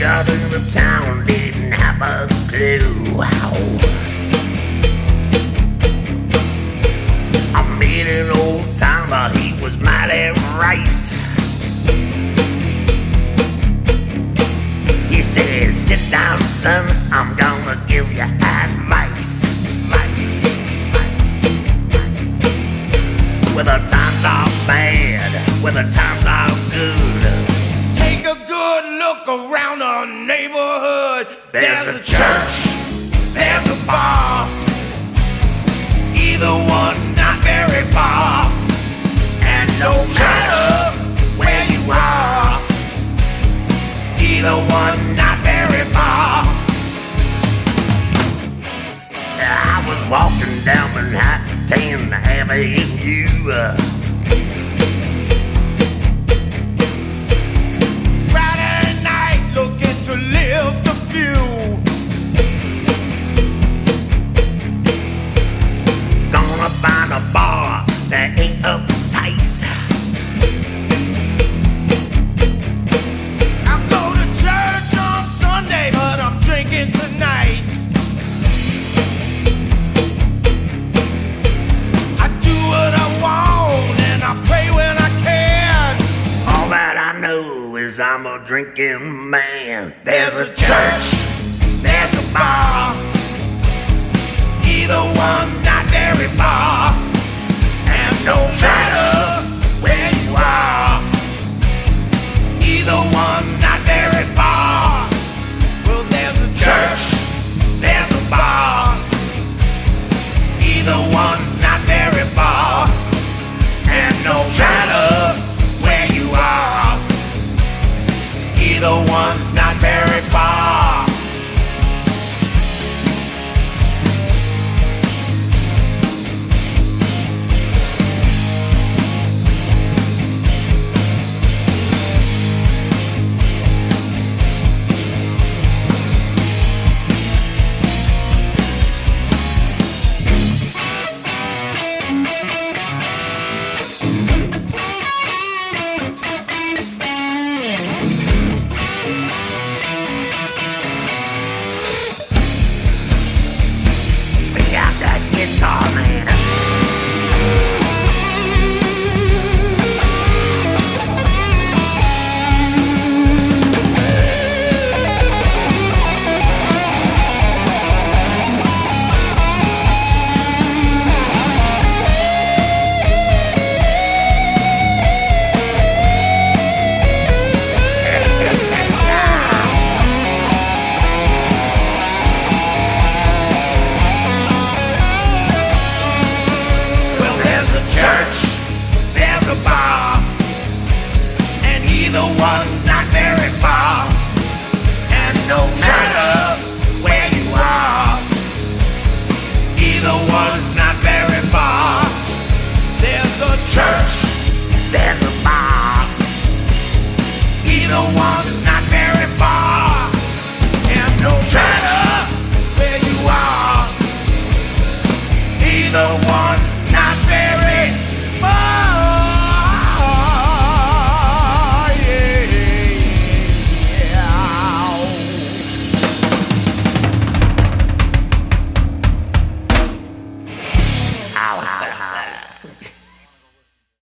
got in the town, didn't have a clue. Wow. I met an old timer, he was mighty right. He said, sit down, son, I'm gonna give you advice. Whether times are bad, whether times are good, take a good look around the neighborhood. There's a church, there's a bar, either one's not very far. And no matter where you are, either one's not very far. I was walking down Manhattan 10th Avenue. Friday night, looking to lift a few. Gonna find a bar that ain't uptight. I'll go to church on Sunday, but I'm drinking tonight. I do what I want and I pray when I can. All that I know is I'm a drinking man. There's a church, there's a bar, either one's not very far. And no matter where you are, either one's not very far. Well, there's a church, there's a bar, either one's not very far. And no matter where you are, either one's not very far. One's not very far, and no matter where you are, either one's not very far. There's a church, there's a bar, either one's